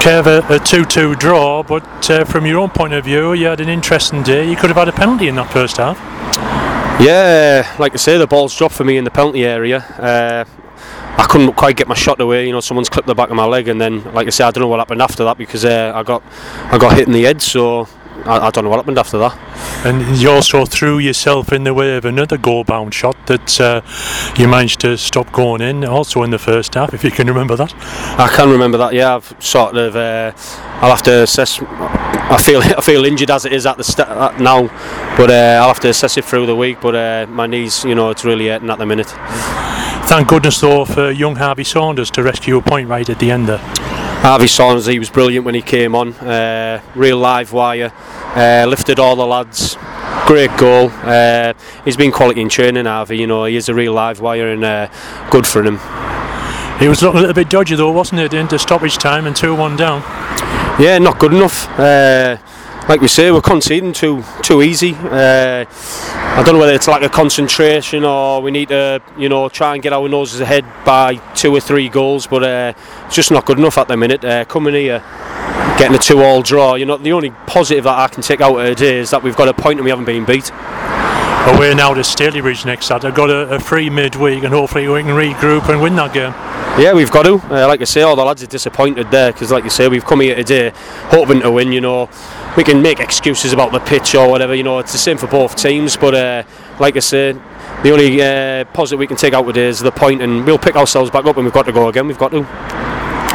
Kev, a 2-2 draw, but from your own point of view, you had an interesting day. You could have had a penalty in that first half. Yeah, like I say, the ball's dropped for me in the penalty area. I couldn't quite get my shot away. Someone's clipped the back of my leg, and then, like I say, I don't know what happened after that because I got hit in the head. So I don't know what happened after that. And you also threw yourself in the way of another goal-bound shot that you managed to stop going in, also in the first half, if you can remember that. I can remember that. Yeah, I've sort of. I'll have to assess. I feel injured as it is at the now, but I'll have to assess it through the week. But my knees, it's really hurting at the minute. Thank goodness though for young Harvey Saunders to rescue a point right at the end there. Harvey Saunders, he was brilliant when he came on. Real live wire, lifted all the lads. Great goal. He's been quality in training, Harvey. He is a real live wire and good for him. He was looking a little bit dodgy though, wasn't it, into stoppage time and 2-1 down? Yeah, not good enough. Like we say, we're conceding too easy. I don't know whether it's lack of concentration or we need to, try and get our noses ahead by 2 or 3 goals, but it's just not good enough at the minute. Coming here, getting a 2-2 draw, the only positive that I can take out of the day is that we've got a point and we haven't been beat. Away now to Stalybridge next Saturday. I've got a free midweek and hopefully we can regroup and win that game. Yeah, we've got to. Like I say, all the lads are disappointed there because, like you say, we've come here today hoping to win. We can make excuses about the pitch or whatever. It's the same for both teams. But like I say, the only positive we can take out today is the point, and we'll pick ourselves back up, and we've got to go again. We've got to.